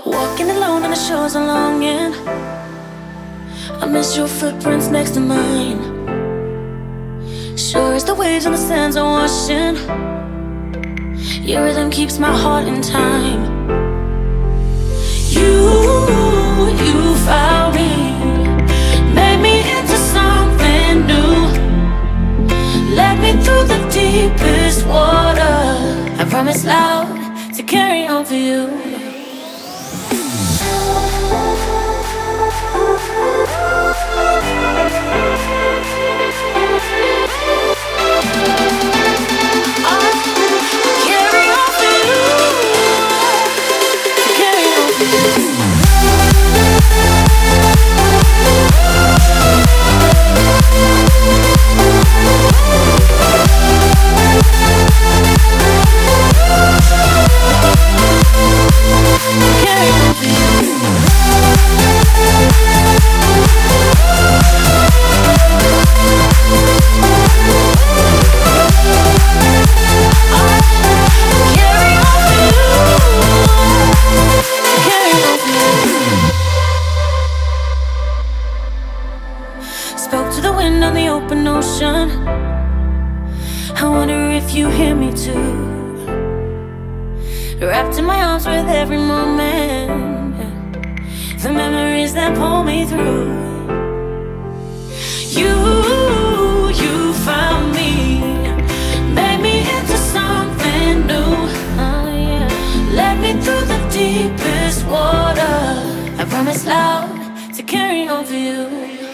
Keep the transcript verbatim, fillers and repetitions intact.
Walking alone on the shores of longing, I miss your footprints next to mine. Sure as the waves on the sands are washing, your rhythm keeps my heart in time. You, you found me, made me into something new, led me through the deepest water. I promise loud to carry on for you. Spoke to the wind on the open ocean. I wonder if you hear me too. Wrapped in my arms with every moment, the memories that pull me through. You, you found me, made me into something new. Oh yeah, led me through the deepest water. I promise loud to carry on for you.